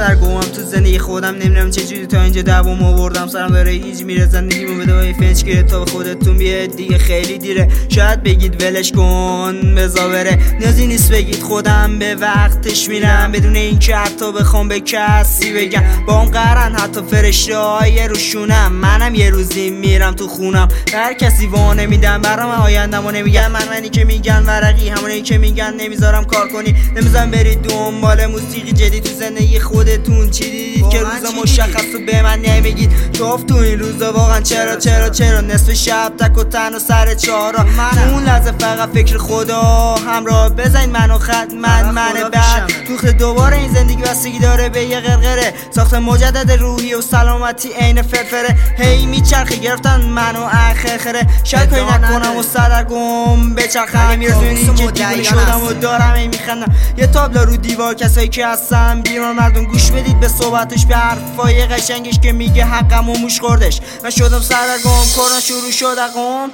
سردرگمم تو زندگی خودم، نمیدونم چجوری تا اینجا دوام آوردم. سرم داره هیچ میره، زندگیمو بده با فنج گیره تا به خودتون بیاد دیگه خیلی دیره. شاید بگید ولش کن بزا بره، نیازی نیست بگید خودم به وقتش میرم، بدون اینکه حتی بخوام به کسی بگم. با هم قرن حتی فرشته های روشونم، منم یه روزی میرم تو خونم. هر کسی وانه میدم برام آیندمو نمیگن، منی که میگن ورقی، همونی که میگن نمیذارم کار کنی، نمیذارم برید دنبال موسیقی جدید تو زندگی خودتون. چی دیدید که روزا مشخص رو به من نمیگید؟ توف تو این روزا واقعا چرا نصف شب تک و تن و سر چهارا، اون لحظه فقط فکر خدا همراه بزنید منو خط من بعد دوخت دوباره این زندگی بستگی داره به یه غرغره، ساخت مجدد روحی و سلامتی عین فرفره. هی میچرخه گرفتن منو اخره، شاید کاری نکنم و سردرگم بچرخم، میرسونی که دیوونه شدم و دارم ای میخندم. یه تابلو رو دیوار کسایی که هستن بیمار مردم، گوش بدید به صحبتش، به حرفای قشنگش که میگه حقم و موش خوردش. من شدم سردرگم، کرونا شروع شد اقام.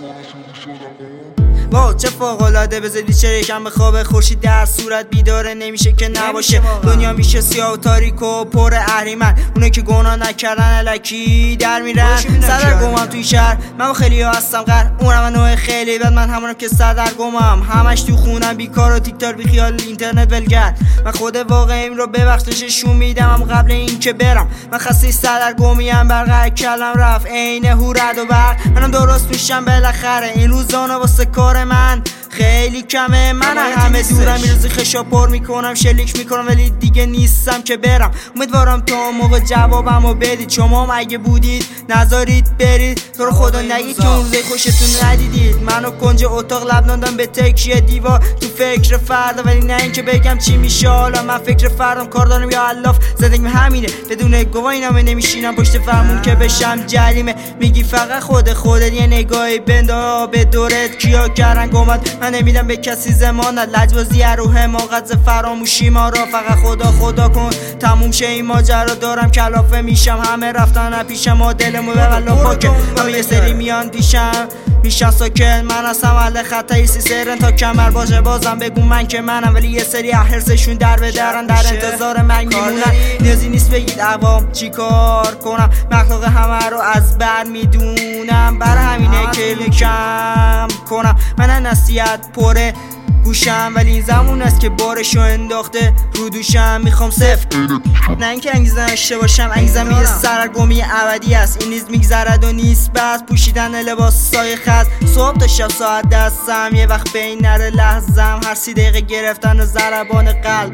واو چه فوق‌العاده، بذاری چرا یکم به خواب خورشید در صورت بیداره نمیشه که نباشه. دنیا میشه سیاه و تاریک و پر اهریمن، اونه که گناه نکردن الکی در میرن. سردرگمم توی شهر، من با خیلی ها هستم غر، اونم نوع خیلی بد، من همونم که سردرگمم، همش تو خونم بیکار و تیک تاک بی خیال اینترنت ولگر. من خود واقعیم رو ببخشششون میدم قبل این که برم. من خسته سردرگمیم، برق کلم رفت عین هورد و برق، منم درست میشم بالاخره. این روزانا واسه کار من خیلی کمه، من همه دورم، این روزی خشا پر میکنم شلیک میکنم، ولی دیگه نیستم که برم. امیدوارم تا موقع جوابمو بدید، شما اگه بودید نذارید برید، تو رو خدا نگید که اون روزی خوشتون ندیدید. منو کنج اتاق لب دادم به تکیه دیوار، تو فکر فردا، ولی نه اینکه بگم چی میشه حالا. من فکر فردام، کار دارم یا الاف، زندگیم همینه، بدون گواهی نامه نمیشینم پشت فرمون که بشم جریمه. میگی فقط خودت یه نگاهی بندا به دورت، کیا کردن گمت، من نمیدم به کسی زمانت. لجبازی روح حماقت فراموشی ما را، فقط خدا کن تموم شه این ماجرا. دارم کلافه میشم، همه رفتن پیشم و دلمو به والله پاکه، همه یه سری میان پیشم میشن ساکت. من از عمل خطایی سرن تا کمر باشه، بازم بگو من که منم، ولی یه سری حرسشون در به درن، در انتظار من میمونن. نیازی نیست بگید عوام چی کار کنم، مخلوق همه رو از بر میدونم، برای همینه که کم کنم. من نصیحت پره گوشم، ولی این زمان است که بارشو انداخته رو دوشم. میخوام صفر نه اینکه انگیزه داشته باشم، انگیزم یه سردرگمی ابدی است، این نیز میگذرد و نیست بس. پوشیدن لباس سایه خز، صبح تا شب ساعت دستم، یه وقت بین نره لحظم، هر 30 دقیقه گرفتن ضربان قلب.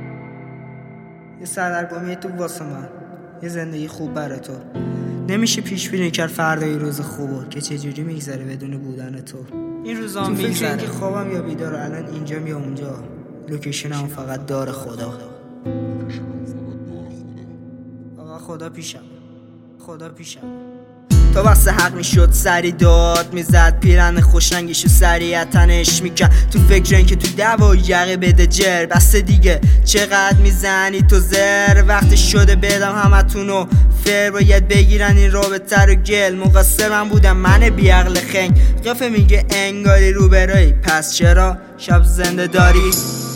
یه سردرگمی تو واسه من، یه زندگی خوب برای تو. نمیشه پیش بینی کرد فردای روز خوبو که چجوری میگذره بدون بودن تو. این روزا میگذره که خوابم یا بیدار، الان اینجام یا اونجا، لوکیشنم فقط داره خدا. آقا خدا پیشم تا وقت حق میشد سری داد میزد، پیرن خوشرنگیشو سریع تنش میکرد، تو فکر این که تو دعوا یقه بده جر. بس دیگه چقدر میزنی تو زر، وقت شده بدم همتونو فر، باید بگیرن این رابطه رو گل. مقصرم بودم من بیعقل خنگ، قفه میگه انگاری رو برای، پس چرا شب زنده داری؟